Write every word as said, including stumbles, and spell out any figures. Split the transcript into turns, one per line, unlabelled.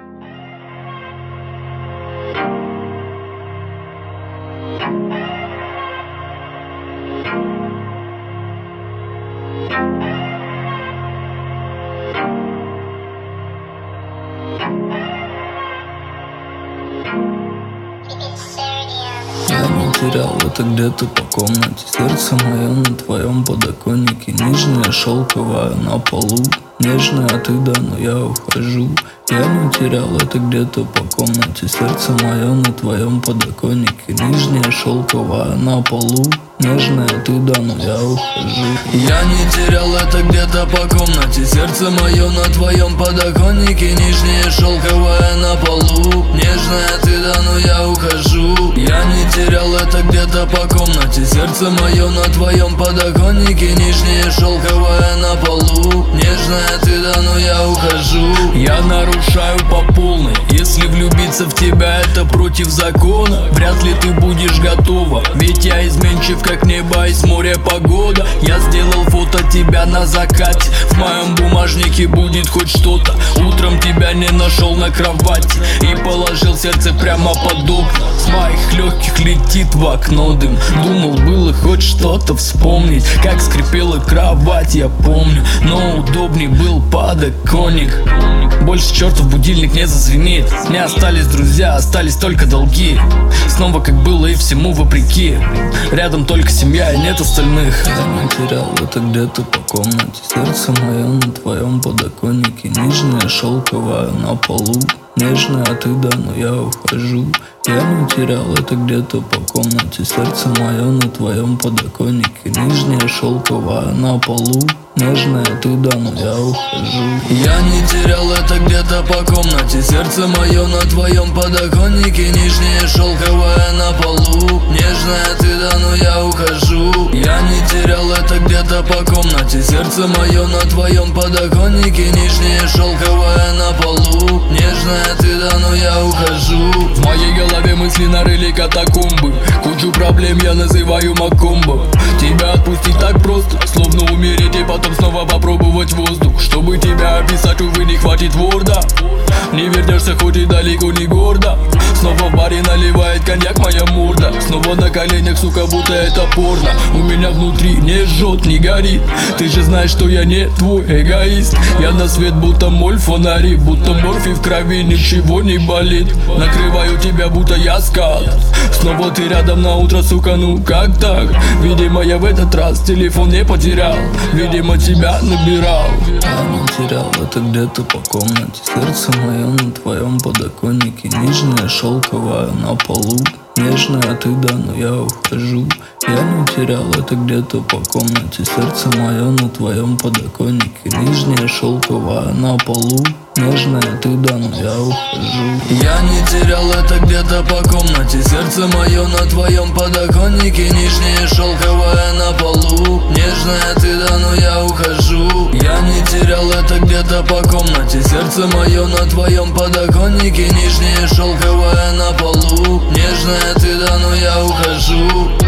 Я не терял это где-то по комнате. Сердце мое на твоем подоконнике. Нежная, шелковая на полу. Нежная ты, да, но я ухожу. Я не терял это где-то по комнате. Сердце мое на твоем подоконнике. Нежная, шелковая на полу. Нежная ты, да, но я ухожу. Я не терял это где-то по комнате. Сердце мое на твоем подоконнике. Нежная, шелковая на полу. Нежная ты, да, но я ухожу. Я не терял это где-то по комнате. Сердце мое на твоем подоконнике. Нежная, шелковая на полу. Нежная ты, да, но я ухожу. Я нарушаю по полной. Если влюбиться в тебя, это против закона. Вряд ли ты будешь готова, ведь я изменчив, как небо из моря погода. Я сделал фото тебя на закате. В моем бумажнике будет хоть что-то. Утром тебя не нашел на кровати и положил сердце прямо под окна. С моих легких летит в окно дым. Думал, было хоть что-то вспомнить, как скрипела кровать, я помню. Но удобней был подоконник. Больше чертов будильник не зазвенит. Не остались друзья, остались только долги. Снова как было и всему вопреки. Рядом только семья и нет остальных. Я не терял это где-то по комнате. Сердце мое на твоем подоконнике. Нежная, шелковая на полу. Нежная ты, да, но я ухожу. Я не терял это где-то по комнате. Сердце мое на твоем подоконнике. Нежная, шелковая на полу. Нежная ты, да, но я ухожу. Я не терял это где-то по комнате. Сердце мое на твоем подоконнике. Нежная, шелковая на полу. Нежная ты, да, но я ухожу. Я не терял это где-то по комнате. Сердце мое на твоем подоконнике. Нежная, шелковая на полу. Нежная ты, да, но я ухожу. В моей голове мысли нарыли катакомбы. Кучу проблем я называю макомбо. Тебя отпустить так просто, словно умереть и потом снова попробовать воздух. Чтобы тебя описать, увы, не хватит ворда. Не вернешься, хоть и далеко не гордо. Снова в баре наливает коньяк моя морда. Снова на коленях, сука, будто это порно. У меня внутри не жжет, не горит. Ты же знаешь, что я не твой эгоист. Я на свет будто моль фонари. Будто морфий в крови, ничего не болит. Накрываю тебя, будто я скат. Снова ты рядом на утро, сука, ну как так? Видимо, я в этот раз телефон не потерял. Видимо, тебя набирал. Я не терял это где-то по комнате. Сердце мое на твоем подоконнике. Нежная, шелковая на полу. Нежная ты, да, но я ухожу. Я не терял это где-то по комнате. Сердце мое на твоем подоконнике. Нежная, шелковая на полу. Нежная ты, да, но я ухожу. Я не терял это где-то по комнате. Сердце мое на твоем подоконнике. Нежная, шелковая на полу. Нежная ты, да, но я ухожу. Я не терял это где-то по комнате. Сердце мое на твоем подоконнике. Нежная, шелковая на полу. Нежная ты, да, но я ухожу.